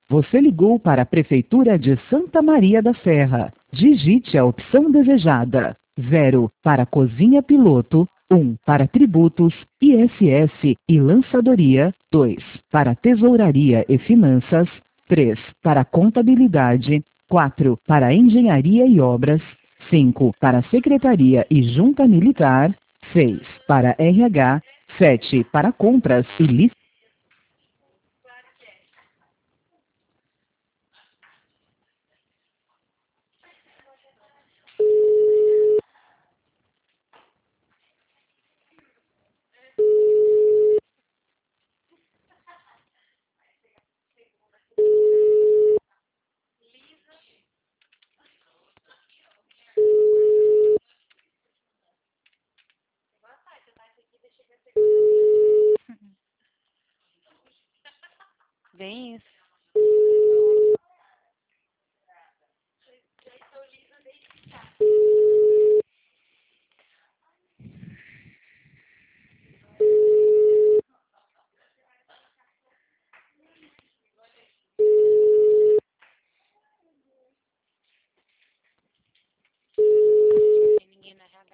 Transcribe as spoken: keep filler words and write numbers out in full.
Você ligou para a Prefeitura de Santa Maria da Serra. Digite a opção desejada. zero para Cozinha Piloto. um para Tributos, I S S e Lançadoria. dois para Tesouraria e Finanças. três para Contabilidade. quatro para Engenharia e Obras. cinco para Secretaria e Junta Militar. seis para R H. sete para Compras e Listas. Bem isso.